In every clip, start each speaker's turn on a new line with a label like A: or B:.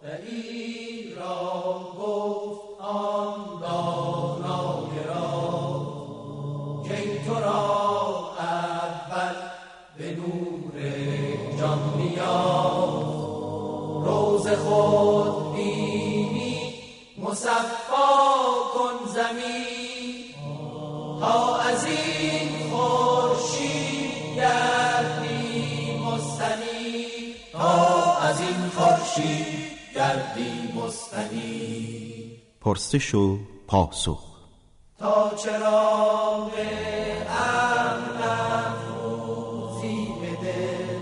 A: این را گفت آن دانای را که تو را اول به نور جان بیار روز خود بینی مصفا کن زمین تا از این خورشید گردی مستنیر تا از این خورشید گردی مستنیر.
B: پرسش و پاسخ.
A: تا چراغ امن افروزی به دل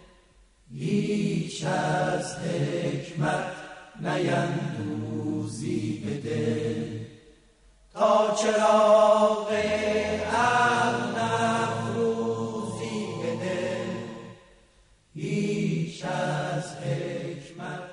A: هیچ از حکمت نیندوزی به دل تا چراغ امن افروزی به دل هیچ از حکمت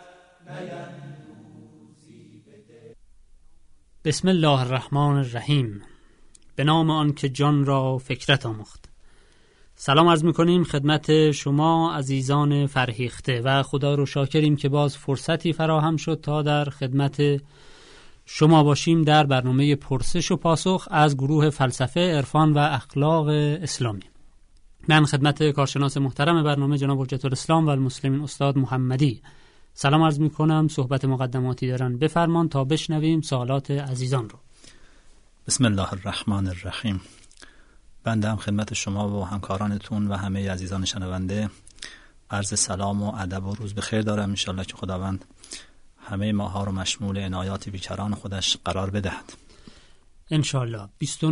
A: نیندوزی به دل.
C: بسم الله الرحمن الرحیم. به نام آن که جان را فکرت آموخت. سلام عرض می‌کنیم خدمت شما عزیزان فرهیخته و خدا رو شاکریم که باز فرصتی فراهم شد تا در خدمت شما باشیم در برنامه پرسش و پاسخ از گروه فلسفه، عرفان و اخلاق اسلامی. من خدمت کارشناس محترم برنامه جناب حجت الاسلام و المسلمین استاد محمدی سلام عرض می‌کنم. صحبت مقدماتی دارن، بفرمان تا بشنویم سوالات عزیزان رو.
D: بسم الله الرحمن الرحیم. بنده هم خدمت شما و همکارانتون و همه عزیزان شنونده عرض سلام و ادب و روز بخیر دارم. انشالله که خداوند همه ماها رو مشمول عنایات بیکران خودش قرار بدهد. انشالله.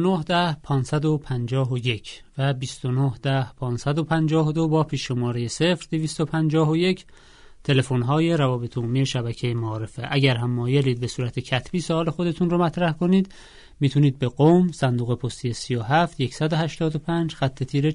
C: 2910-551 و 2910-552 با پیش شماره 0251 تلفن‌های روابط عمومی شبکه معارفه. اگر هم مایلید به صورت کتبی سوال خودتون رو مطرح کنید، میتونید به قم صندوق پستی 37185 خط تیره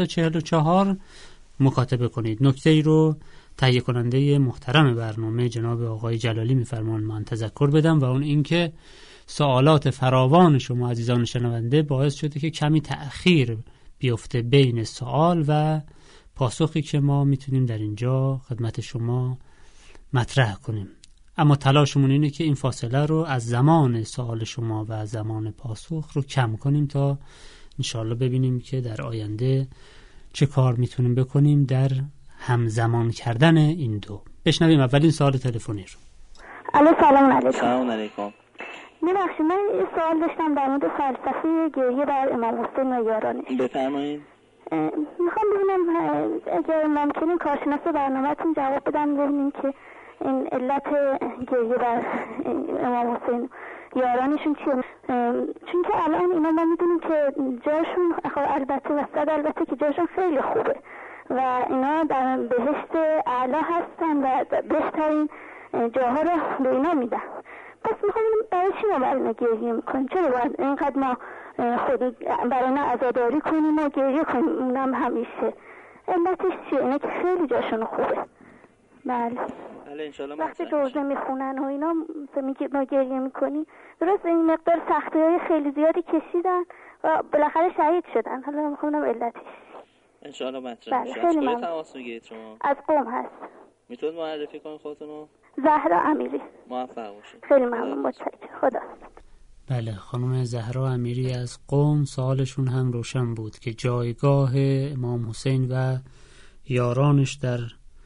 C: 444 مکاتبه کنید. نکته‌ای رو تهیه کننده محترم برنامه جناب آقای جلالی میفرمان من تذکر بدم و اون اینکه سوالات فراوان شما عزیزان شنونده باعث شده که کمی تأخیر بیفته بین سوال و پاسخی که ما میتونیم در اینجا خدمت شما مطرح کنیم. اما تلاشمون اینه که این فاصله رو از زمان سوال شما و زمان پاسخ رو کم کنیم تا انشالله ببینیم که در آینده چه کار میتونیم بکنیم در همزمان کردن این دو. بشنویم اولین سوال تلفنی رو.
E: الو سلام علیکم.
F: سلام علیکم.
E: ببخشید من یه سوال داشتم در مورد فلسفه گریه بر امام حسین و یارانش.
F: بفرمایید.
E: میخوام ببینم اگر ممکنه کارشناس برنامه‌تون جواب بدن ببینیم که این علت گریه بر امام حسین یارانشون چیه؟ چون که الان اینا ما میدونیم که جاشون البته وسط البته که جاشون خیلی خوبه و اینا در بهشت اعلا هستن و بهترین جاها رو به اینا میدن. پس میخوام برای چی ما برای اینا گریه میکنیم؟ چرا باید اینقدر ما خود برای اینا عزاداری کنیم و گریه کنیم اونم همیشه؟ علتش چیه؟ اینا که خیلی جاشون خوبه. بله
F: انشالله
E: وقتی روزه میخونن و اینا ما گریه میکنیم. درست این مقدار سختی‌های خیلی زیادی کشیدن و بالاخره شهید شدن. حالا میخوام علتش
F: انشالله مطرح میشه.
E: خیلی
F: از تماس میگیرید شما؟
E: از قم هست.
F: میتونید معرفی کنید خودتونو؟
E: زهرا امیری.
F: موفق باشید.
E: خیلی ممنون، متشکرم. خدا.
C: بله خانم زهرا امیری از قم سوالشون هم روشن بود که جایگاه امام حسین و یارانش در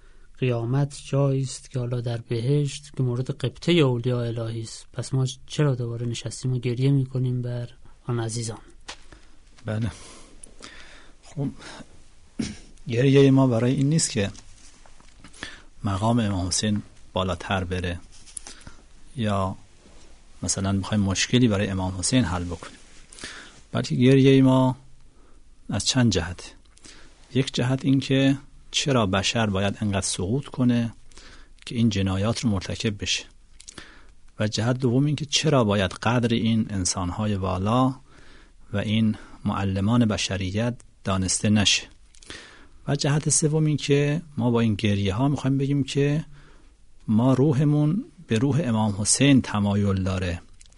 C: قیامت جایی است که حالا در بهشت که مورد قبطه اولیاء الهی است. پس ما چرا دوباره نشستیم و گریه میکنیم بر آن عزیزان؟
D: بله خب گریه ما برای این نیست که مقام امام حسین بالاتر بره یا مثلا میخوایم مشکلی برای امام حسین حل بکنیم، بلکه گریه ما از چند جهت. یک جهت این که چرا بشر باید انقدر سقوط کنه که این جنایات رو مرتکب بشه، و جهت دوم این که چرا باید قدر این انسانهای والا و این معلمان بشریت دانسته نشه، و جهت سوم این که ما با این گریه ها میخوایم بگیم که ما روحمون به روح امام حسین تمایل داره،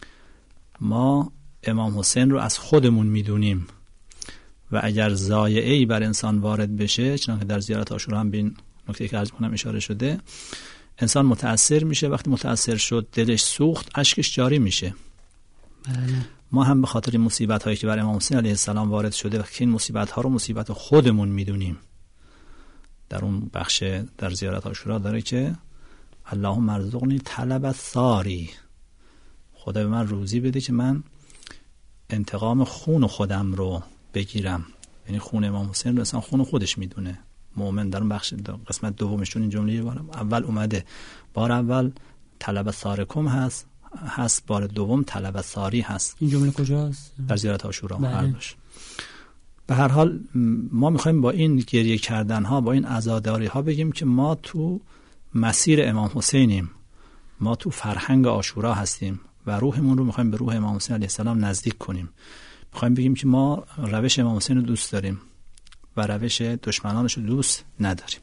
D: ما امام حسین رو از خودمون میدونیم و اگر ضایعه‌ای بر انسان وارد بشه، چنانکه در زیارت عاشورا هم به این نکته که عرض کنم اشاره شده، انسان متأثر میشه، وقتی متأثر شد دلش سوخت، اشکش جاری میشه. ما هم به خاطر مصیبت هایی که بر امام حسین علیه السلام وارد شده و که این مصیبت ها رو مصیبت خودمون میدونیم، در اون بخش در زیارت عاشورا داره که اللهم ارزقنی طلب الثاری، خدا به من روزی بده که من انتقام خون خودم رو بگیرم. یعنی خون امام حسین رو اصلا خون خودش میدونه. مؤمن در اون بخش قسمت دومشون این جمله اول اومده، بار اول طلب الثارکم هست، بار دوم طلب الثاری هست.
C: این جمله کجاست؟
D: در زیارت عاشورا. به هر حال ما میخوایم با این گریه کردن ها، با این عزاداری ها بگیم که ما تو مسیر امام حسینیم، ما تو فرهنگ عاشورا هستیم و روحمون رو میخوایم به روح امام حسین علیه السلام نزدیک کنیم. میخوایم بگیم که ما روش امام حسین رو دوست داریم و روش دشمنانش رو دوست نداریم.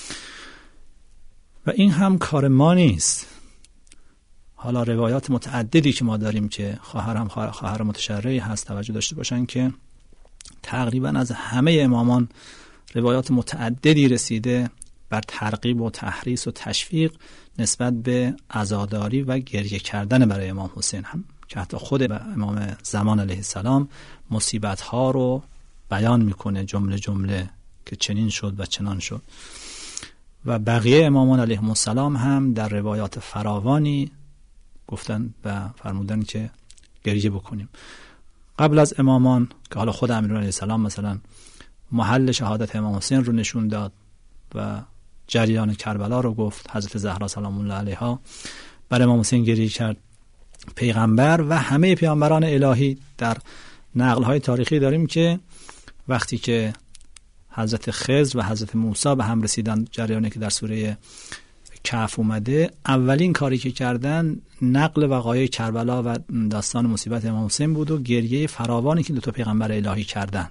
D: و این هم کار ما نیست. حالا روایات متعددی که ما داریم که خواهر متشرعی هست، توجه داشته باشن که تقریبا از همه امامان روایات متعددی رسیده بر ترغیب و تحریص و تشویق نسبت به عزاداری و گریه کردن برای امام حسین، هم که حتی خود امام زمان علیه السلام مصیبت ها رو بیان میکنه جمله جمله که چنین شد و چنان شد. و بقیه امامان علیهم السلام هم در روایات فراوانی گفتن و فرمودن که گریه بکنیم. قبل از امامان که حالا خود امیرالمومنین علیه السلام مثلا محل شهادت امام حسین رو نشون داد و جریان کربلا رو گفت، حضرت زهرا سلام الله علیها بر امام حسین گریه کرد. پیغمبر و همه پیامبران الهی در نقل‌های تاریخی داریم که وقتی که حضرت خضر و حضرت موسی به هم رسیدن، جریانی که در سوره کهف اومده، اولین کاری که کردن نقل وقایع کربلا و داستان مصیبت امام حسین بود و گریه فراوانی که دو تا پیغمبر الهی کردن.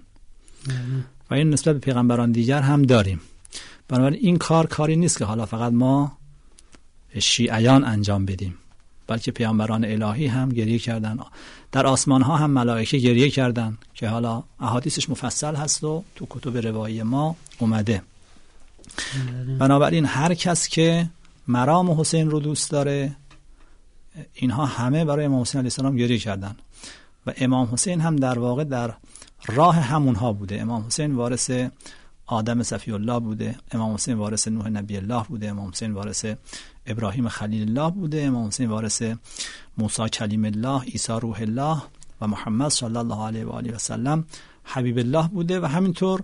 D: و این نسبت به پیغمبران دیگر هم داریم. بنابراین این کاری نیست که حالا فقط ما شیعیان انجام بدیم، بلکه پیامبران الهی هم گریه کردن. در آسمان ها هم ملائکه گریه کردن که حالا احادیثش مفصل هست و تو کتب روایی ما اومده. بنابراین هر کس که مرام حسین رو دوست داره، اینها همه برای امام حسین علیه السلام گریه کردن و امام حسین هم در واقع در راه همونها بوده. امام حسین وارث آدم صفی الله بوده، امام حسین وارث نوح نبی الله بوده، امام حسین وارث ابراهیم خلیل الله بوده، امام حسین وارث موسی کلیم الله، عیسی روح الله و محمد صلی الله علیه و آله و سلم حبیب الله بوده. و همینطور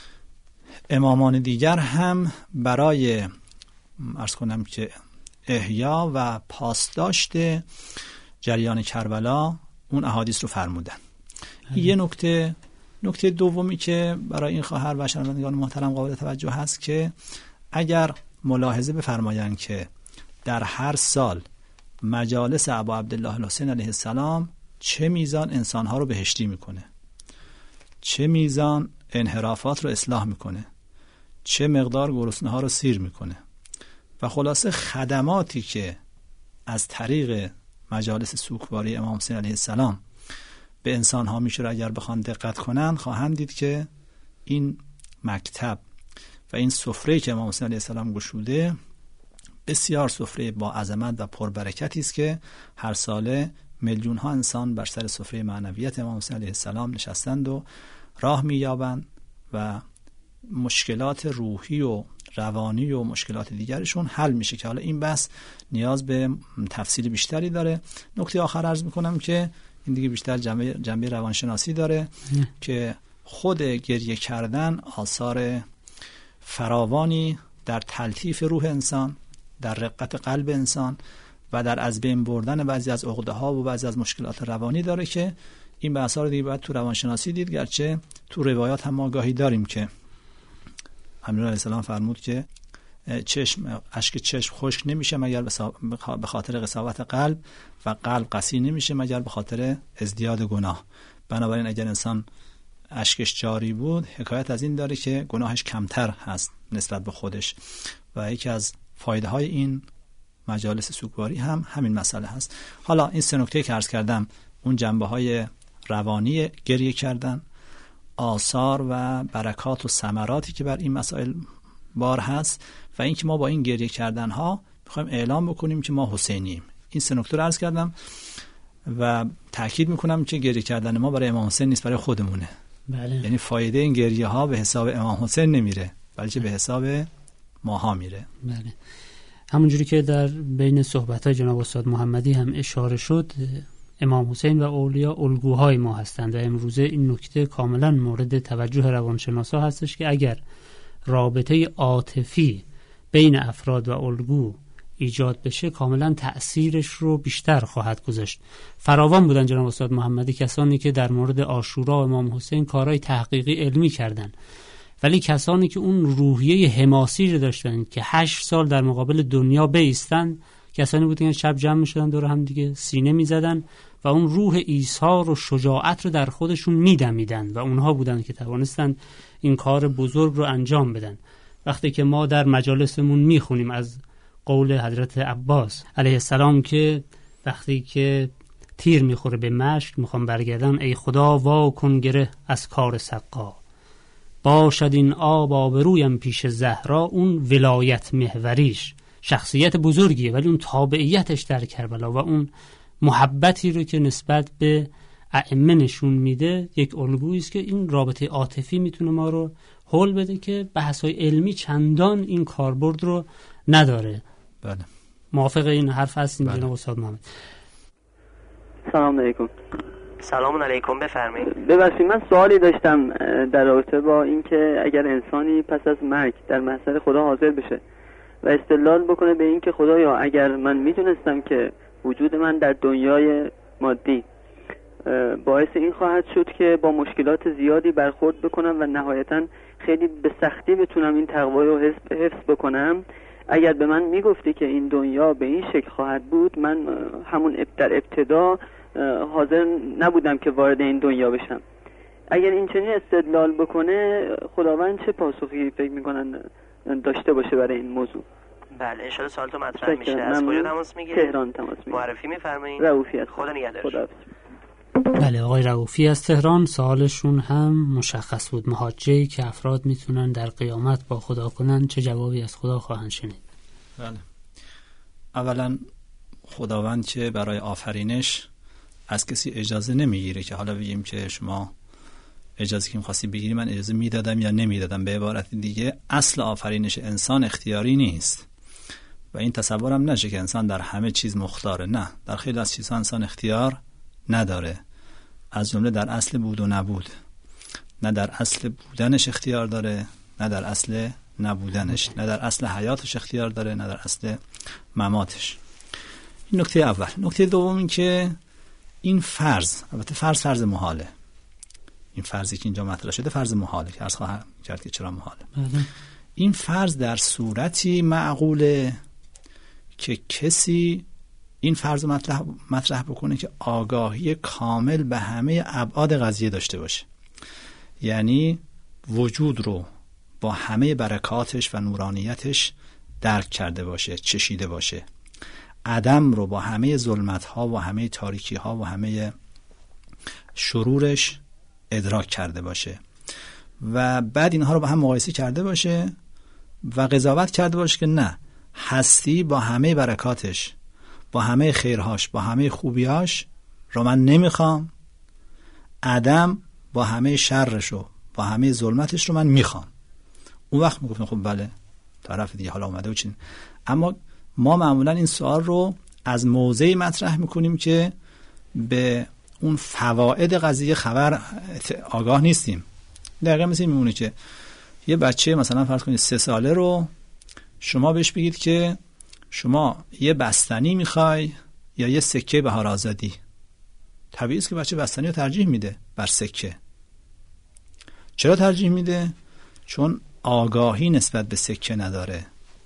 D: امامان دیگر هم برای عرض کنم که احیا و پاسداشت جریان کربلا اون احادیث رو فرمودن. یه نکته دومی که برای این خواهر و شنوندگان محترم قابل توجه هست که اگر ملاحظه بفرمایند که در هر سال مجالس ابا عبدالله الحسین علیه السلام چه میزان انسانها رو بهشتی میکنه، چه میزان انحرافات رو اصلاح میکنه، چه مقدار گرسنه ها رو سیر میکنه و خلاصه خدماتی که از طریق مجالس سوگواری امام حسین علیه السلام به انسان ها میشه، اگر بخوان دقت کنن خواهند دید که این مکتب و این سفره که امام حسین علیه السلام گشوده بسیار سفره با عظمت و پربرکتی است که هر ساله میلیون ها انسان بر سر سفره معنویت امام حسین علیه السلام نشستند و راه مییابند و مشکلات روحی و روانی و مشکلات دیگرشون حل میشه که حالا این بحث نیاز به تفصیل بیشتری داره. نکته آخر عرض میکنم که این دیگه بیشتر جنبه روانشناسی داره که خود گریه کردن آثار فراوانی در تلطیف روح انسان، در رقت قلب انسان و در از بین بردن بعضی از عقده ها و بعضی از مشکلات روانی داره که این بحثا رو دیگه باید تو روانشناسی دید. گرچه تو روایات هم ما گاهی داریم که امیرالمومنین علیه السلام فرمود که اشک چشم خشک نمیشه مگر به خاطر قساوت قلب و قلب قسی نمیشه مگر به خاطر ازدیاد گناه. بنابراین اگر انسان اشکش جاری بود، حکایت از این داره که گناهش کمتر هست نسبت به خودش و یکی از فایده های این مجالس سوگواری هم همین مسئله هست. حالا این سه نکته که عرض کردم، اون جنبه های روانی گریه کردن، آثار و برکات و ثمراتی که بر این مسائل بار هست و اینکه ما با این گریه کردن ها میخوایم اعلام بکنیم که ما حسینیم. این 3 نکته رو عرض کردم و تاکید میکنم که گریه کردن ما برای امام حسین نیست، برای خودمونه.
C: بله.
D: یعنی فایده این گریه ها به حساب امام حسین نمیره، بلکه به حساب ماها میره.
C: بله. همونجوری که در بین صحبت‌های جناب استاد محمدی هم اشاره شد، امام حسین و اولیا الگوهای ما هستند و امروزه این نکته کاملا مورد توجه روانشناسا هستش که اگر رابطه عاطفی بین افراد و الگو ایجاد بشه کاملا تأثیرش رو بیشتر خواهد گذاشت. فراوان بودن جناب استاد محمدی کسانی که در مورد عاشورا و امام حسین کارهای تحقیقی علمی کردن، ولی کسانی که اون روحیه حماسی رو داشتن که 8 سال در مقابل دنیا بایستن، کسانی بودن که شب جمع می‌شدن دور هم دیگه سینه می‌زدن و اون روح ایثار و شجاعت رو در خودشون می‌دمیدن و اونها بودن که توانستن این کار بزرگ رو انجام بدن. وقتی که ما در مجالسمون میخونیم از قول حضرت عباس علیه السلام که وقتی که تیر میخوره به مشک میخوام برگردن، ای خدا وا کن گره از کار سقا، باشد این آب آبرویم پیش زهرا. اون ولایت محوریش شخصیت بزرگیه، ولی اون تابعیتش در کربلا و اون محبتی رو که نسبت به ائمه نشون میده یک الگویی است که این رابطه عاطفی میتونه ما رو حل بده که بحث‌های علمی چندان این کاربرد رو نداره.
D: بله.
C: موافق این حرف هستین
D: بله.
C: جناب استاد محمد؟
G: سلام علیکم.
H: سلام علیکم، بفرمایید.
G: ببخشید من سوالی داشتم در رابطه با اینکه اگر انسانی پس از مرگ در محضر خدا حاضر بشه و استدلال بکنه به اینکه خدایا اگر من میدونستم که وجود من در دنیای مادی باعث این خواهد شد که با مشکلات زیادی برخورد بکنم و نهایتاً خیلی به سختی بتونم این تقوا رو حفظ بکنم، اگر به من میگفتی که این دنیا به این شکل خواهد بود، من همون در ابتدا حاضر نبودم که وارد این دنیا بشم. اگر این چنین استدلال بکنه خداوند چه پاسخی فکر میکنن داشته باشه برای این موضوع؟
H: بله، ان شاء الله سوالتون مطرح میشه. از کجا تماس میگیرید؟
G: تهران تماس میگیرید.
H: معرفی میفرمایید؟
G: رؤوفی هستم.
H: خدا نگهدار.
C: بله، آقای رؤوفی از تهران. سوالشون هم مشخص بود. محاجه‌ای که افراد میتونن در قیامت با خدا کنن چه جوابی از خدا خواهند شنید؟
D: بله. اولا خداوند که برای آفرینش از کسی اجازه نمیگیره که حالا بگیم که شما اجازه که می‌خواستی بگیری من اجازه میدادم یا نمیدادم. به عبارت دیگه اصل آفرینش انسان اختیاری نیست و این تصورم نشه که انسان در همه چیز مختاره. نه، در خیلی از چیزها انسان اختیار نداره، از جمله در اصل بود و نبود. نه در اصل بودنش اختیار داره، نه در اصل نبودنش، نه در اصل حیاتش اختیار داره، نه در اصل مماتش. این نکته اول. نکته دوم این که این فرض، البته فرض محاله، این فرضی که اینجا مطرح شده فرض محاله که عرض خواهم کرد که چرا محاله. این فرض در صورتی معقوله که کسی این فرض مطرح بکنه که آگاهی کامل به همه ابعاد قضیه داشته باشه، یعنی وجود رو با همه برکاتش و نورانیتش درک کرده باشه، چشیده باشه، عدم رو با همه ظلمت‌ها و همه تاریکی‌ها و همه شرورش ادراک کرده باشه و بعد اینها رو با هم مقایسه کرده باشه و قضاوت کرده باشه که نه، هستی با همه برکاتش، با همه خیرهاش، با همه خوبیاش رو من نمیخوام، عدم با همه شرش و با همه ظلمتش رو من میخوام. اون وقت میگفتم خب بله، طرف دیگه حالا اومده و چین. اما ما معمولا این سوال رو از موضعی مطرح میکنیم که به اون فواید قضیه آگاه نیستیم. دقیقا مثل این میمونه که یه بچه مثلا فرض کنید 3 ساله رو شما بهش بگید که شما یه بستنی میخوای یا یه سکه بهار آزادی، طبیعی است که بچه بستنی رو ترجیح میده بر سکه. چرا ترجیح میده؟ چون آگاهی نسبت به سکه نداره.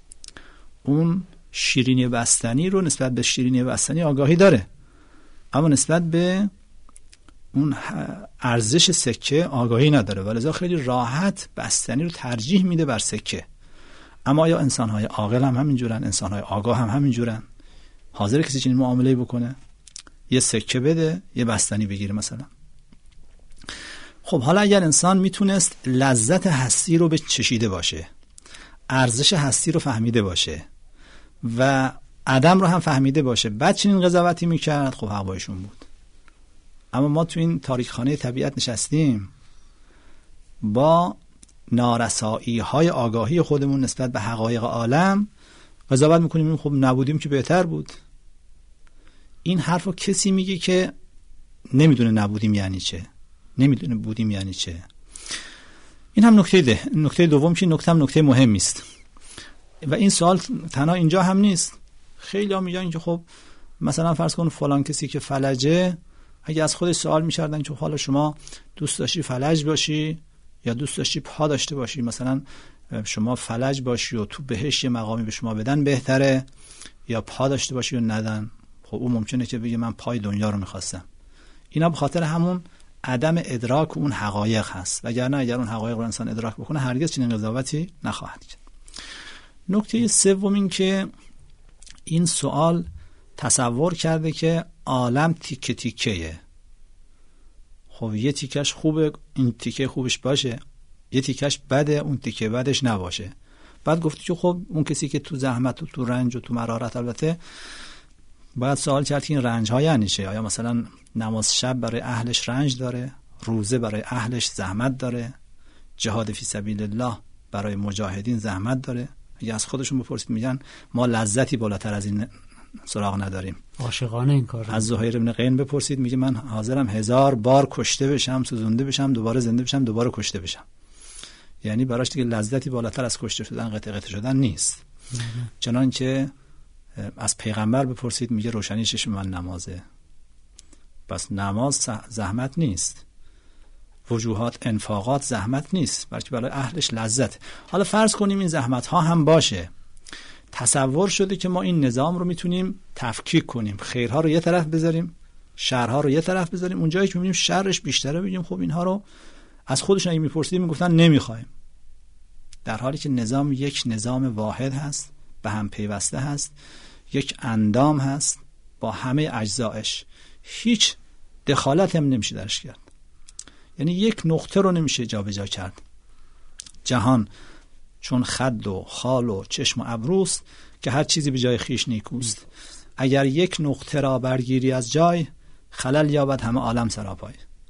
D: اون شیرینی بستنی رو نسبت به شیرینی بستنی آگاهی داره، اما نسبت به اون ارزش سکه آگاهی نداره و لذا خیلی راحت بستنی رو ترجیح میده بر سکه. اما آیا انسان‌های عاقل هم همینجورن؟ انسان‌های آگاه هم همینجورن؟ حاضر کسی چنین معامله بکنه؟ یه سکه بده یه بستنی بگیره مثلا؟ خب حالا اگر انسان میتونست لذت هستی رو به چشیده باشه، ارزش هستی رو فهمیده باشه و عدم رو هم فهمیده باشه بعد چنین قضاوتی میکرد، خب حق با ایشون بود. اما ما تو این تاریکخانه طبیعت نشستیم با نارسایی های آگاهی خودمون نسبت به حقایق عالم قضاوت میکنیم، خب نبودیم که بهتر بود. این حرفو کسی میگه که نمیدونه نبودیم یعنی چه، نمیدونه بودیم یعنی چه. این هم نکته دوم که نکته مهمی است و این سوال تنها اینجا هم نیست. خیلی ها میگن که خب مثلا فرض کن فلان کسی که فلجه، اگه از خودش سوال می‌کردن که حالا شما دوست داشتی فلج باشی یا دوست داشتی پا داشته باشی، مثلا شما فلج باشی و تو بهش یه مقامی به شما بدن بهتره یا پا داشته باشی و ندن، خب اون ممکنه که بگه من پای دنیا رو می‌خواستم. اینا به خاطر همون عدم ادراک اون حقایق هست، وگرنه اگر اون حقایق رو انسان ادراک بکنه هرگز چنین قضاوتی نخواهد کرد. نکته سوم این که این سوال تصور کرده که عالم تیکه تیکه‌ایه. خب یه تیکش خوبه، این تیکه خوبش باشه، یه تیکش بده، اون تیکه بدش نباشه. بعد گفتی که خب اون کسی که تو زحمت و تو رنج و تو مرارت، البته باید سوال کرد که این رنج ها یعنی چه؟ آیا مثلا نماز شب برای اهلش رنج داره، روزه برای اهلش زحمت داره، جهاد فی سبیل الله برای مجاهدین زحمت داره؟ اگه از خودشون بپرسید میگن ما لذتی بالاتر از این سراغ نداریم.
C: عاشقانه این کار.
D: از زهیر ابن قین بپرسید میگه من حاضرم 1000 بار کشته بشم، سوزونده بشم، دوباره زنده بشم، دوباره کشته بشم. یعنی براش دیگه لذتی بالاتر از کشته شدن، قطع شدن نیست. چنانچه از پیغمبر بپرسید میگه روشنی چشم من نمازه. بس نماز زحمت نیست، وجوهات انفاقات زحمت نیست، بلکه برای اهلش لذت. حالا فرض کنیم این زحمت ها هم باشه، تصور شده که ما این نظام رو میتونیم تفکیک کنیم، خیرها رو یه طرف بذاریم، شرها رو یه طرف بذاریم، اونجایی که میبینیم شرش بیشتره بگیم خب اینها رو از خودشون اگه میپرسیدیم میگفتن نمیخوایم، در حالی که نظام یک نظام واحد هست، به هم پیوسته هست، یک اندام هست با همه اجزایش، هیچ دخالت هم نمیشه درش کرد. یعنی یک نقطه رو نمیشه جابجا کرد. جهان چون خد و خال و چشم و ابروست که هر چیزی به جای خیش نیکوست. اگر یک نقطه را برگیری از جای، خلل یابد همه عالم سراپای.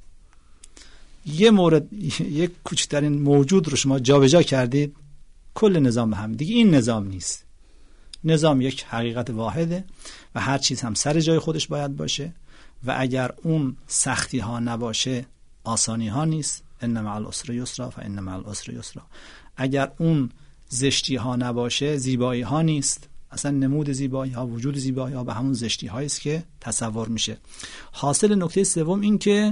D: یه مورد، یک کوچکترین موجود رو شما جابجا کردید، کل نظام به هم. دیگه این نظام نیست. نظام یک حقیقت واحده و هر چیز هم سر جای خودش باید باشه و اگر اون سختی ها نباشه آسانی ها نیست. ان مع العسر یسرا فان مع العسر یسرا. اگر اون زشتی ها نباشه زیبایی ها نیست. اصلا نمود زیبایی ها، وجود زیبایی ها به همون زشتی هایی است که تصور میشه. حاصل نکته سوم این که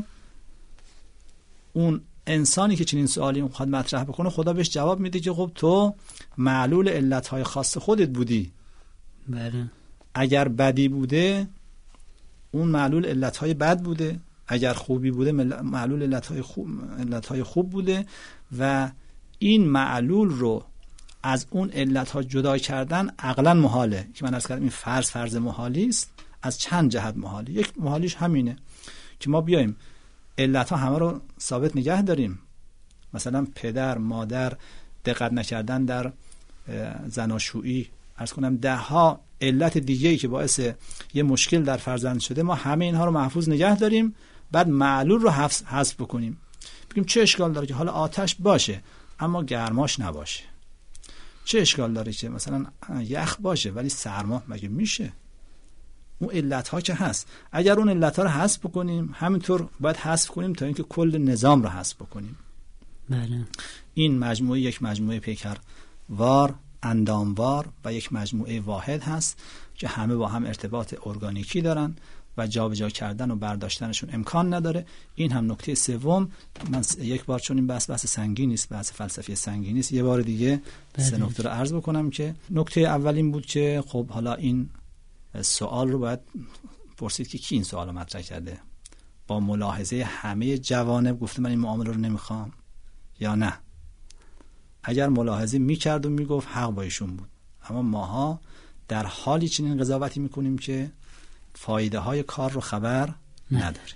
D: اون انسانی که چنین سوالی میخواد مطرح بکنه، خدا بهش جواب میده که خب تو معلول علتهای خاص خودت بودی.
C: بله.
D: اگر بدی بوده اون معلول علتهای بد بوده، اگر خوبی بوده معلول علتهای خوب بوده و این معلول رو از اون علتها جدا کردن عقلا محاله. که من عرض کردم این فرض محالی است. از چند جهت محاله. یک محالیش همینه که ما بیایم علتها همه رو ثابت نگه داریم. مثلا پدر، مادر، دقت نکردن در زناشویی، عرض کنم 10 ها علت دیگه‌ای که باعث یه مشکل در فرزند شده، ما همه اینها رو محفوظ نگه داریم، بعد معلول رو حذف بکنیم. بگیم چه اشکال داره که حالا آتش باشه اما گرماش نباشه؟ چه اشکال داره که مثلا یخ باشه ولی سرما؟ مگه میشه؟ اون علت ها که هست. اگر اون علت ها رو حذف بکنیم، همینطور باید حذف کنیم تا اینکه کل نظام رو حذف بکنیم.
C: بله.
D: این مجموعه یک مجموعه پیکروار، انداموار و یک مجموعه واحد هست که همه با هم ارتباط ارگانیکی دارن و جابجا کردن و برداشتنشون امکان نداره. این هم نکته سوم. من یک بار، چون این بحث سنگینی است، بحث فلسفی سنگینی است، یه بار دیگه 3 نکته رو عرض بکنم. که نکته اول این بود که خب حالا این سوال رو باید پرسید که کی این سوال رو مطرح کرده. با ملاحظه همه جوانب گفته من این معامله رو نمیخوام یا نه؟ اگر ملاحظه میکرد و میگفت حق با ایشون بود. اما ماها در حالی چنین قضاوتی میکنیم که فایده های کار رو خبر نداره.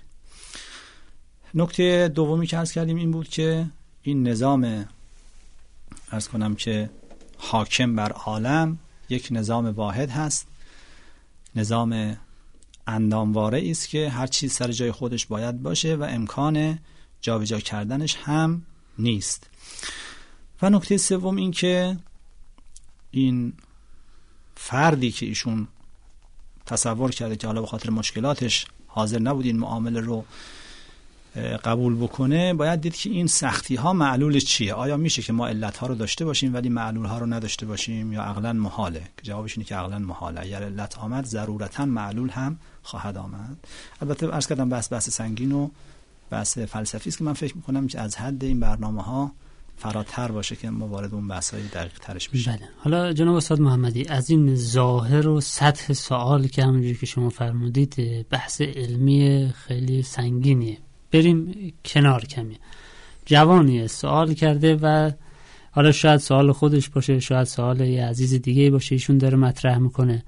D: نکته دومی که عرض کردیم این بود که این نظام، عرض کنم که حاکم بر عالم، یک نظام واحد هست، نظام اندامواره است که هر چیز سر جای خودش باید باشه و امکان جابجا کردنش هم نیست. و نکته سوم این که این فردی که ایشون تصور کرده که حالا به خاطر مشکلاتش حاضر نبود این معامله رو قبول بکنه، باید دید که این سختی ها معلول چیه. آیا میشه که ما علت ها رو داشته باشیم ولی معلول ها رو نداشته باشیم، یا عقلا محاله؟ جوابش اینه که عقلا محاله. اگر علت آمد ضرورتا معلول هم خواهد آمد. البته عرض کردم بحث سنگین و بحث فلسفی است که من فکر میکنم که از حد این برنامه ها فراتر باشه که ما وارد اون بحث‌های دقیق ترش بشیم.
C: بله. حالا جناب استاد محمدی، از این ظاهر و سطح سوال که همونجوری که شما فرمودید بحث علمی خیلی سنگینیه، بریم کنار کمی. جوانی سوال کرده و حالا شاید سوال خودش باشه، شاید سوال یه عزیز دیگه باشه، ایشون داره مطرح میکنه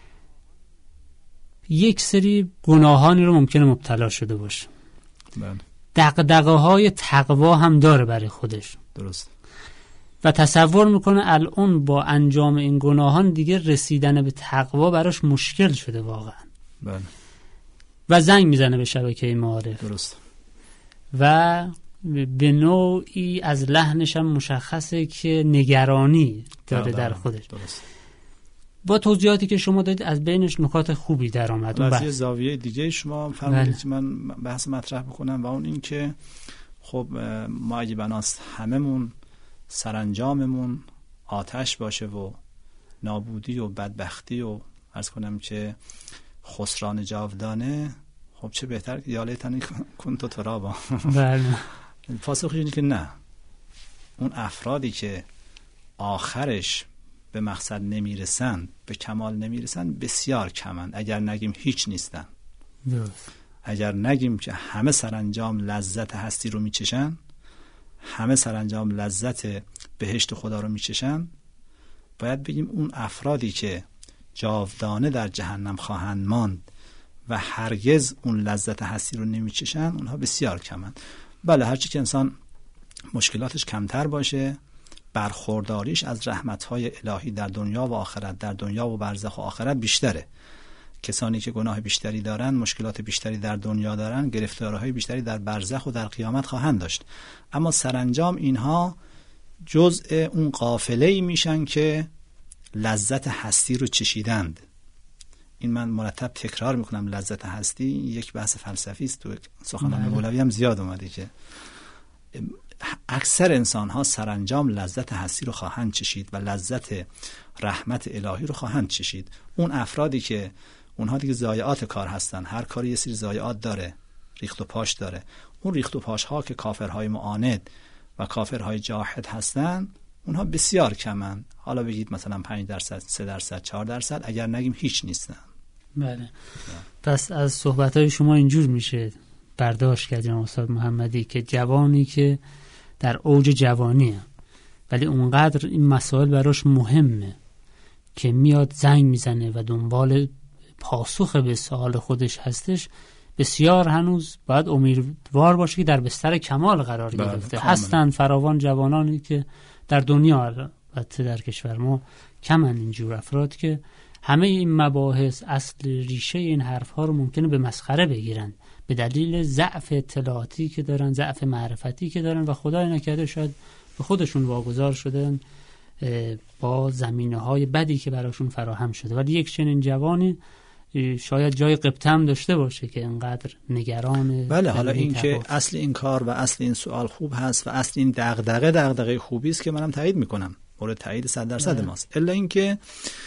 C: یک سری گناهانی رو ممکنه مبتلا شده باشه، دغدغه‌های تقوا هم داره برای خودش،
D: درست،
C: و تصور میکنه الان با انجام این گناهان دیگه رسیدن به تقوا براش مشکل شده واقعا.
D: بله.
C: و زنگ میزنه به شبکه معارف،
D: درست،
C: و به نوعی از لحنش هم مشخصه که نگرانی داره در خودش.
D: درست.
C: با توضیحاتی که شما دادید از بینش نکات خوبی در آمد.
D: از یه زاویه دیگه شما فرمودید که من بحث مطرح بکنم، و اون این که خب ما اگه بناست هممون سرانجاممون آتش باشه و نابودی و بدبختی و عرض کنم که خسران جاودانه، خب چه بهتر که یالیتنی کنتو ترابا.
C: بله.
D: پاسخش اینه که نه، اون افرادی که آخرش به مقصد نمیرسن، به کمال نمیرسن، بسیار کمند، اگر نگیم هیچ نیستن.
C: درست.
D: اگر نگیم که همه سرانجام لذت هستی رو میچشن، همه سرانجام لذت بهشت خدا رو میچشن، باید بگیم اون افرادی که جاودانه در جهنم خواهند ماند و هرگز اون لذت هستی رو نمیچشن، اونها بسیار کمند. بله، هرچی که انسان مشکلاتش کمتر باشه، برخورداریش از رحمت‌های الهی در دنیا و آخرت، در دنیا و برزخ و آخرت بیشتره. کسانی که گناه بیشتری دارن، مشکلات بیشتری در دنیا دارن، گرفتاری‌های بیشتری در برزخ و در قیامت خواهند داشت. اما سرانجام اینها جزء اون قافله‌ای میشن که لذت هستی رو چشیدند. این من مرتب تکرار میکنم، لذت هستی یک بحث فلسفی است، تو سخنان مولوی هم زیاد اومده که اکثر انسان ها سرانجام لذت هستی رو خواهند چشید و لذت رحمت الهی رو خواهند چشید. اون افرادی که اونها دیگه ضایعات کار هستن، هر کاری یه سری ضایعات داره، ریخت و پاش داره، اون ریخت و پاش ها که کافرهای معاند و کافرهای جاحد هستن، اونها بسیار کمن. حالا بگید مثلا 5%، 3%، 4%، اگر نگیم هیچ نیستن.
C: بله. پس از صحبتهای شما اینجور میشه برداشت کرد جناب استاد محمدی که جوانی که در اوج جوانیه ولی اونقدر این مسائل براش مهمه که میاد زنگ میزنه و دنبال پاسخ به سوال خودش هستش، بسیار هنوز باید امیدوار باشه که در بستر کمال قرار گرفته. هستن فراوان جوانانی که در دنیا، البته در کشور ما کمن اینجور افراد که همه این مباحث، اصل ریشه این حرف ها رو ممکنه به مسخره بگیرن به دلیل ضعف اطلاعاتی که دارن، ضعف معرفتی که دارن، و خدای نکرده شاید به خودشون واگذار شدن با زمینه‌های بدی که براشون فراهم شده. ولی یک چنین جوانی شاید جای قبطه هم داشته باشه که انقدر نگران.
D: بله، حالا این که اصل این کار و اصل این سوال خوب هست و اصل این دغدغه خوبی است که منم تایید میکنم، مورد تایید 100% ماست. الا این که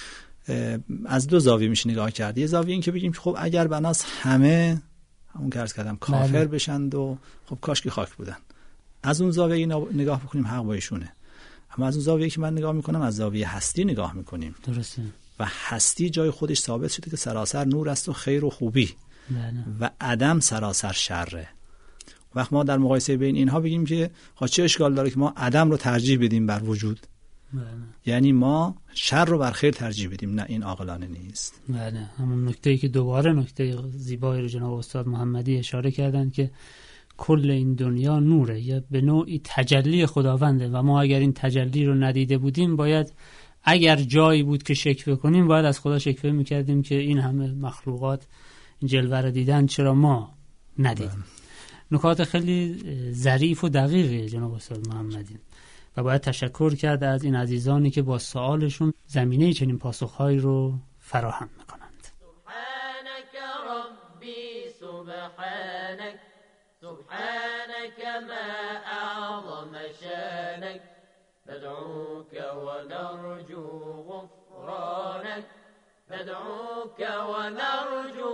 D: از دو زاویه میشه نگاه کرد. یه زاویه این که بگیم خب اگر بناس همه همون که عرض کردم کافر بشند و خب کاش که خاک بودن، از اون زاویه نگاه بکنیم، حق با ایشونه. اما از اون زاویه که من نگاه میکنم، از زاویه هستی نگاه میکنیم. درسته. و هستی جای خودش ثابت شده که سراسر نور است و خیر و خوبی. و عدم سراسر شره. وقت ما در مقایسه بین اینها بگیم که چه اشکال داره که ما عدم رو ترجیح بدیم بر وجود، یعنی ما شر رو بر خیر ترجیح بدیم، نه، این عاقلانه نیست.
C: بله، همون نکته‌ای که دوباره نکته زیبایی رو جناب استاد محمدی اشاره کردن که کل این دنیا نوره، یا به نوعی تجلی خداونده و ما اگر این تجلی رو ندیده بودیم باید اگر جایی بود که شکوه کنیم باید از خدا شکوه میکردیم که این همه مخلوقات جلوه رو دیدن، چرا ما ندیدیم. نکات خیلی ظریف و دقیقه جناب استاد محمدی و باید تشکر کرد از این عزیزانی که با سوالشون زمینه چنین پاسخهایی رو فراهم میکنند.
I: سبحانك ربي سبحانك سبحانك ما أعظم شانك ندعوك ونرجو غفرانك ندعوك ونرجو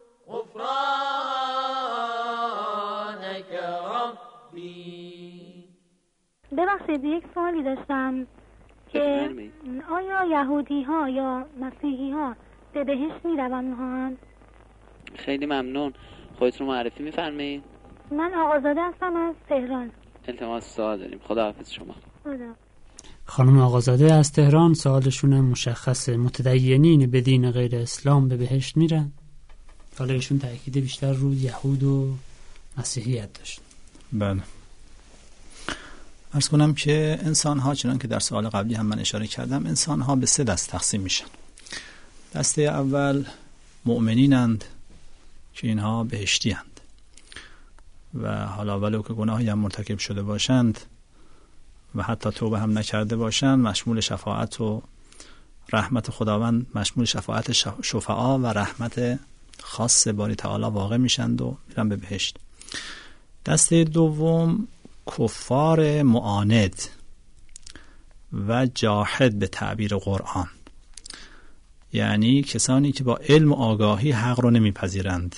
I: غفرانك ربي.
E: ببخشید یک سوالی داشتم که آیا یهودی ها یا مسیحی ها به بهشت می روند؟
F: خیلی ممنون. خودتون معرفی می‌فرمایید؟
E: من آقازاده هستم از تهران.
F: التماس سوال داریم. خداحافظ شما.
E: خدا.
C: خانم آقازاده از تهران سوالشون مشخصه. متدینین به دین غیر اسلام به بهشت میرن؟ حالا ایشون تأکید بیشتر روی یهود و مسیحیت داشت.
D: بله. عرض کنم که انسان ها چنان که در سوال قبلی هم من اشاره کردم، انسان ها به 3 دست تقسیم میشن. دسته اول مؤمنینند که اینها بهشتی اند و حالا ولو که گناهی هم مرتکب شده باشند و حتی توبه هم نکرده باشند، مشمول شفاعت و رحمت خداوند، مشمول شفاعت شفعا و رحمت خاص باری تعالی واقع میشند و میرن به بهشت. دسته دوم کفار معاند و جاحد به تعبیر قرآن، یعنی کسانی که با علم و آگاهی حق رو نمیپذیرند،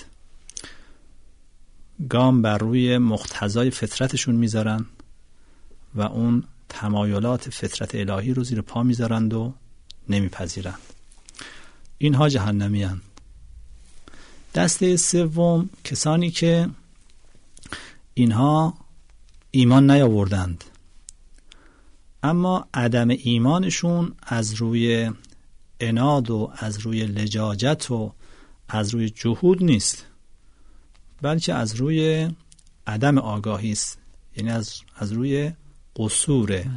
D: گام بر روی مقتضای فطرتشون میذارن و اون تمایلات فطرت الهی رو زیر پا میذارند و نمیپذیرند. اینها جهنمی هستند. دسته سوم کسانی که اینها ایمان نیاوردند اما عدم ایمانشون از روی عناد و از روی لجاجت و از روی جهود نیست، بلکه از روی عدم آگاهی است، یعنی از روی قصور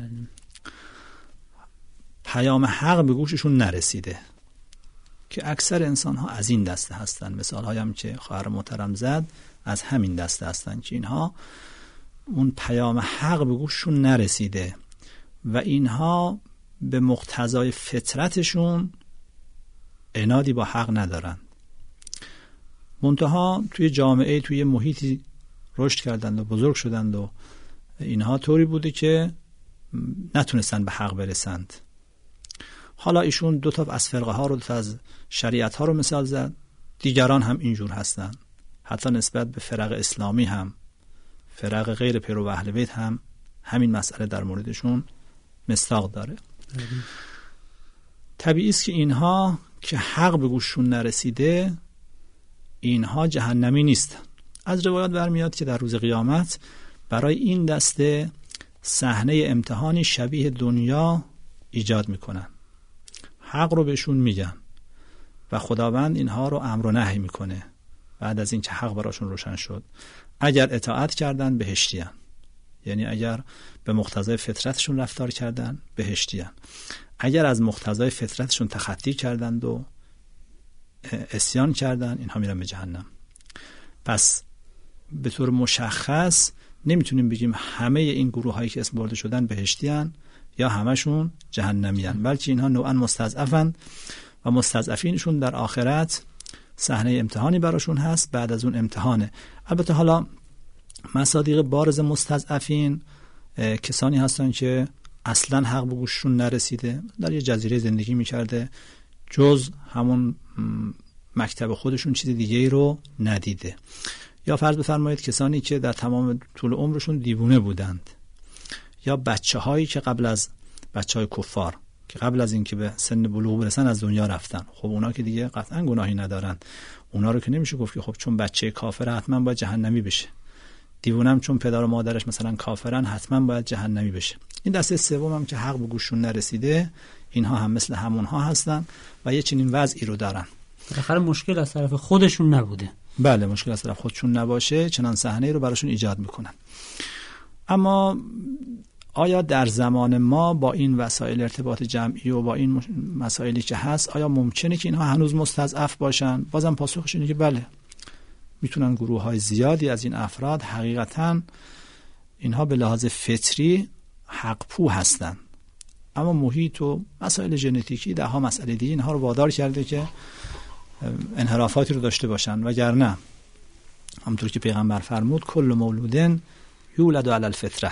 D: پیام حق به گوششون نرسیده، که اکثر انسان ها از این دسته هستند. مثال هایم که خواهر محترم زد از همین دسته هستند که اینها اون پیام حق به گوششون نرسیده و اینها به مقتضای فطرتشون عنادی با حق ندارن، منتها توی جامعه، توی محیطی رشد کردند و بزرگ شدند و اینها طوری بوده که نتونستن به حق برسند. حالا ایشون 2 تا از فرقه ها رو، 2 تا از شریعت ها رو مثال زد. دیگران هم اینجور هستن، حتی نسبت به فرق اسلامی هم، فرق غیر پیرو اهل بیت هم همین مسئله در موردشون مصداق داره. طبیعی است که اینها که حق به گوششون نرسیده، اینها جهنمی نیستن. از روایات برمیاد که در روز قیامت برای این دسته صحنه امتحانی شبیه دنیا ایجاد میکنن، حق رو بهشون میگن و خداوند اینها رو امر و نهی میکنه بعد از اینکه حق براشون روشن شد. اگر اطاعت کردن بهشتیان، یعنی اگر به مقتضای فطرتشون رفتار کردن بهشتیان، اگر از مقتضای فطرتشون تخطی کردند و عصیان کردن اینها میرن به جهنم. پس به طور مشخص نمیتونیم بگیم همه این گروه هایی که اسم برده شدن بهشتیان یا همشون جهنمیان، بلکه اینها نوعا مستضعفن و مستضعفینشون در آخرت صحنه امتحانی براشون هست. بعد از اون امتحانه. البته حالا مصادیق بارز مستضعفین کسانی هستن که اصلا حق به گوششون نرسیده، در یه جزیره زندگی میکرده، جز همون مکتب خودشون چیز دیگه ای رو ندیده. یا فرض بفرمایید کسانی که در تمام طول عمرشون دیوونه بودند، یا بچه هایی که بچه های کفار که قبل از اینکه به سن بلوغ برسن از دنیا رفتن. خب اونا که دیگه قطعا گناهی ندارن، اونا رو که نمیشه گفت که خب چون بچه کافر حتما باید جهنمی بشه. دیوونم چون پدر و مادرش مثلا کافرن حتما باید جهنمی بشه. این دسته سوم هم که حق به گوششون نرسیده، اینها هم مثل همونها هستن و یه چنین وضعی رو دارن.
C: بالاخره مشکل از طرف خودشون نبوده.
D: بله، مشکل از طرف خودشون نباشه چنان صحنه‌ای رو براشون ایجاد میکنن. اما آیا در زمان ما با این وسایل ارتباط جمعی و با این مسائلی که هست آیا ممکنه که اینها هنوز مستضعف باشن؟ بازم پاسخش اینه که بله، میتونن گروه‌های زیادی از این افراد حقیقتاً اینها به لحاظ فطری حق‌پو هستن، اما محیط و مسائل ژنتیکی ده ها مسئله دیگه اینها رو وادار کرده که انحرافاتی رو داشته باشن، وگرنه همونطور که پیغمبر فرمود کل مولودن یولد علی الفطره،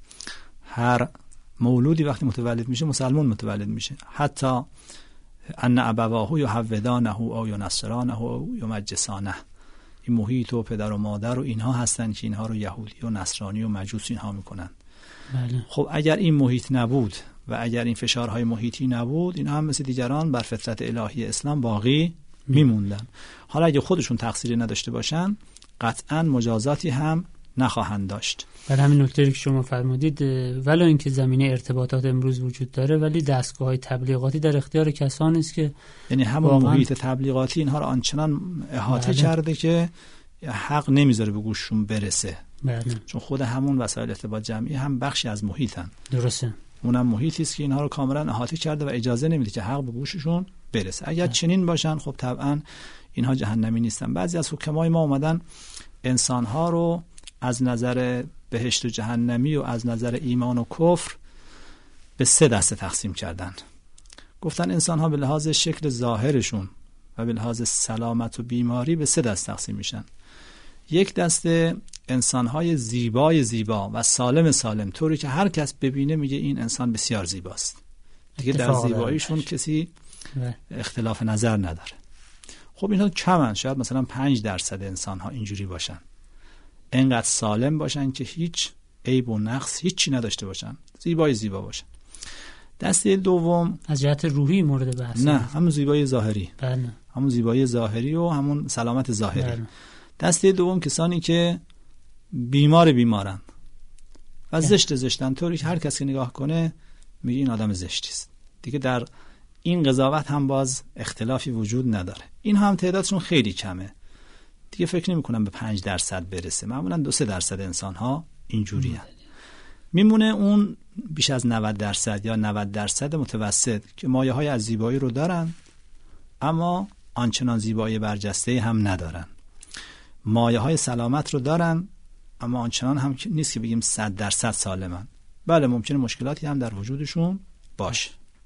D: هر مولودی وقتی متولد میشه مسلمان متولد میشه، حتی ان ابواه یحودانه او ینصرانه او یمجسانه. این محیط و پدر و مادر و اینها هستن که اینها رو یهودی و نصرانی و مجوسی اینها میکنن.
C: بله.
D: خب اگر این محیط نبود و اگر این فشارهای محیطی نبود، اینها هم مثل دیگران بر فطرت الهی اسلام باقی میموندن. حالا اگه خودشون تقصیری نداشته باشن قطعا مجازاتی هم نخواهند داشت.
C: برای همین نکته که شما فرمودید، ولی اینکه زمینه ارتباطات امروز وجود داره، ولی دستگاه‌های تبلیغاتی در اختیار کسانی است که
D: یعنی همون محیط تبلیغاتی اینها رو آنچنان احاطه کرده که حق نمیذاره به گوششون برسه.
C: بله.
D: چون خود همون وسایل ارتباط جمعی هم بخشی از محیطن.
C: درسته.
D: اونم محیطی است که اینها رو کاملا احاطه کرده و اجازه نمیده که حق به گوششون برسه. اگر چنین باشن خب طبعا اینها جهنمی نیستن. بعضی از حکمای ما اومدن انسان‌ها رو از نظر بهشت و جهنمی و از نظر ایمان و کفر به 3 دسته تقسیم کردن. گفتن انسان‌ها به لحاظ شکل ظاهرشون و به لحاظ سلامت و بیماری به 3 دسته تقسیم میشن. یک دسته انسان‌های زیبا و سالم طوری که هر کس ببینه میگه این انسان بسیار زیباست. دیگه در زیباییشون کسی اختلاف نظر نداره. خب اینها کمن، شاید مثلا 5% انسان‌ها اینجوری باشن، اینقدر سالم باشن که هیچ عیب و نقص هیچی نداشته باشن، زیبا باشن. دسته دوم
C: از جهت روحی مورد بحث،
D: نه همون زیبایی ظاهری.
C: بله.
D: همون زیبایی ظاهری و همون سلامت ظاهری.
C: بله.
D: دسته دوم کسانی که بیمارن و زشتن، طوری که هر کسی که نگاه کنه میگه این آدم زشتی است. دیگه در این قضاوت هم باز اختلافی وجود نداره. این هم تعدادشون خیلی کمه، دیگه فکر نمی کنم به 5% برسه. معمولا 2-3% انسان ها اینجوری هست. میمونه اون بیش از 90% یا 90% متوسط که مایه های از زیبایی رو دارن اما آنچنان زیبایی برجسته هم ندارن، مایه های سلامت رو دارن اما آنچنان هم نیست که بگیم 100% سالمن. بله ممکنه مشکلاتی هم در وجودشون باشه.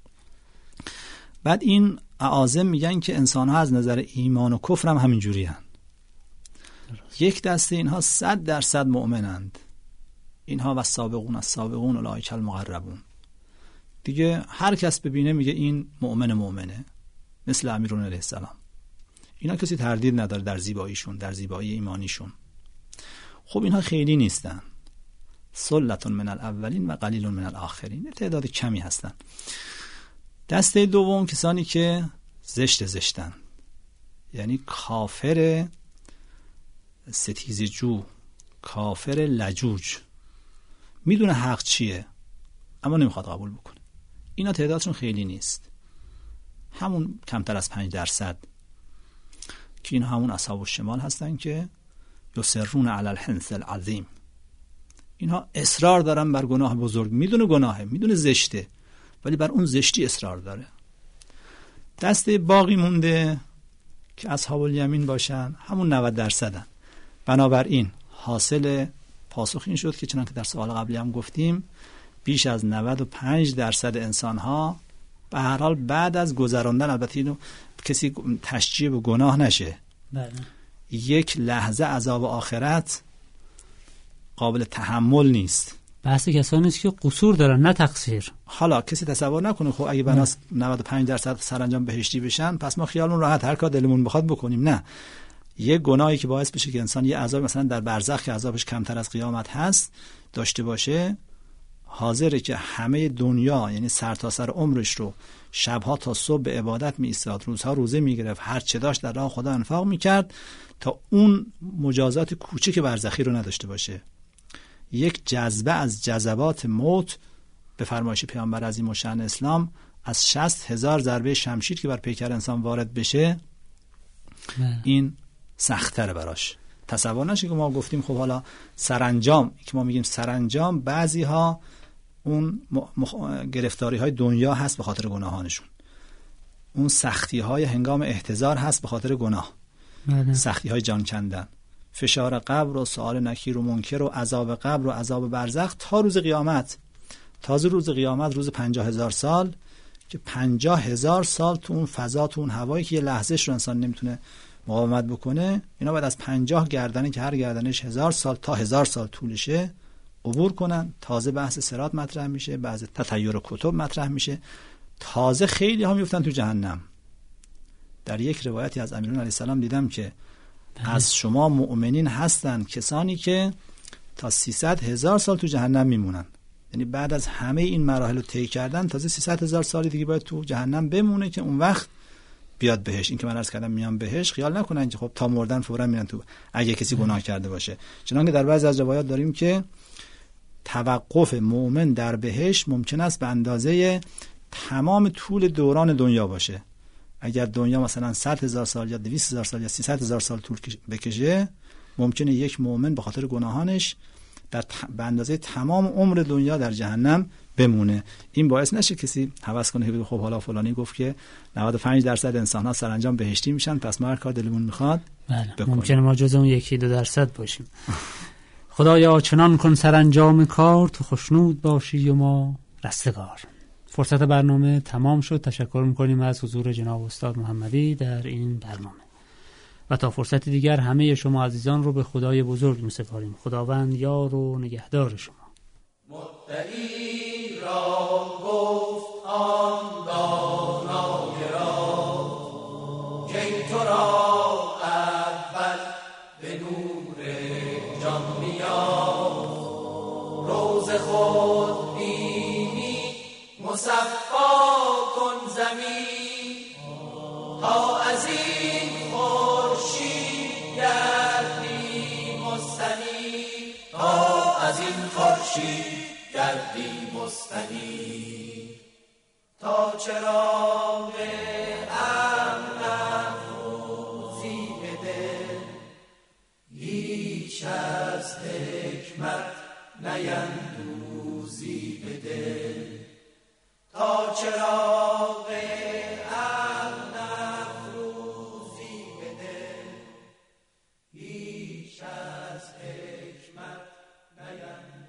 D: بعد این اعاظم میگن که انسان ها از نظر ایمان و کفر هم همینجوری هن. یک دسته اینها 100% مؤمنند، اینها و السابقون اولئک المقربون. دیگه هر کس ببینه میگه این مؤمنه، مثل امیرون علیه السلام. اینا کسی تردید نداره در زیباییشون، در زیبایی ایمانیشون. خب اینها خیلی نیستن، سلة من الاولین و قلیل من الاخرین، تعداد کمی هستن. دسته دوم کسانی که زشتن، یعنی کافر ستیزجو، کافر لجوج، میدونه حق چیه اما نمیخواد قبول بکنه. اینا تعدادشون خیلی نیست، همون کمتر از 5% که این همون اصحاب الشمال هستن که یصرون علی الحنث العظیم. اینها اصرار دارن بر گناه بزرگ، میدونه گناهه، میدونه زشته، ولی بر اون زشتی اصرار داره. دسته باقی مونده که اصحاب الیمین باشن، همون 90%. بنابراین حاصل پاسخ این شد که چنانکه در سوال قبلی هم گفتیم بیش از 95% انسان ها به هر حال بعد از گذراندن، البته اینو کسی تشجیع به گناه نشه،
C: بله،
D: یک لحظه عذاب آخرت قابل تحمل نیست.
C: بحث کسانی است که قصور دارن نه تقصیر.
D: حالا کسی تصور نکنه خب اگه بناس 95% سرانجام بهشتی بشن پس ما خیالمون راحت هر کار دلمون بخواد بکنیم. نه، یه گناهی که باعث بشه که انسان یه عذاب مثلا در برزخ که عذابش کمتر از قیامت هست داشته باشه، حاضره که همه دنیا یعنی سرتاسر عمرش رو شبها تا صبح به عبادت می ایستاد، روزها روزه می گرفت، هر چه داشت در راه خدا انفاق می کرد تا اون مجازات کوچک برزخی رو نداشته باشه. یک جذبه از جذبات موت به فرمایش پیامبر عظیم الشأن اسلام از 60,000 ضربه شمشیر که بر پیکر انسان وارد بشه این سخت‌تره براش. تصور نشه که ما گفتیم خب حالا سرانجام که ما میگیم سرانجام، بعضی ها اون گرفتاری های دنیا هست به خاطر گناهانشون، اون سختی های هنگام احتضار هست به خاطر گناه، سختی های جان کندن، فشار قبر و سؤال نکیر و منکر و عذاب قبر و عذاب برزخ تا روز قیامت. تازه روز قیامت روز 50,000 سال که 50,000 سال تو اون فضا، تو اون هوایی که یه لحظهش رو انسان نمیتونه مقاومت بکنه، اینا باید از 50 گردنه که هر گردنش 1000 سال تا 1000 سال طولشه عبور کنن. تازه بحث صراط مطرح میشه، بحث تطیر کتب مطرح میشه، تازه خیلی ها میفتن تو جهنم. در یک روایتی از امیرالمومنین علیه السلام دیدم که از شما مؤمنین هستن کسانی که تا 300,000 سال تو جهنم میمونن. یعنی بعد از همه این مراحل رو طی کردن تازه 300,000 سال دیگه باید تو جهنم بمونه که اون وقت بیاد بهش. این که من عرض کردم میان بهش، خیال نکنن که خب تا مردن فورا میرن تو اگه کسی گناه کرده باشه. چنانکه در بعضی از روایات داریم که توقف مؤمن در بهش ممکن است به اندازه تمام طول دوران دنیا باشه. اگر دنیا مثلا 100,000 سال یا 200,000 سال یا 300,000 سال طول بکشه، ممکنه یک مؤمن به خاطر گناهانش به اندازه تمام عمر دنیا در جهنم بمونه. این باعث نشه کسی هوس کنه که خب حالا فلانی گفت که 95% انسان‌ها سرانجام بهشتی میشن، پس ما هر کار دلمون میخواد بکنیم.
C: ممکنه ما جز اون 1-2% باشیم. خدایا چنان کن سرانجام کار، تو خوشنود باشی و ما رستگار. فرصت برنامه تمام شد. تشکر میکنیم از حضور جناب استاد محمدی در این برنامه و تا فرصت دیگر همه شما عزیزان رو به خدای بزرگ میسپاریم. خداوند یار و نگهدار شما.
A: مدعی را گفت آن دانای را که تو را اول به نور جان میاد، روز خود بینی مصفا کن زمین، تا از این خورشید گردی مستنیر، تا از این خورشید گردی مستنیر، تا چراغ امن افروزی به دل، هیچ از حکمت نیندوزی به دل، تا چراغ امن افروزی به دل، هیچ از حکمت نیندوزی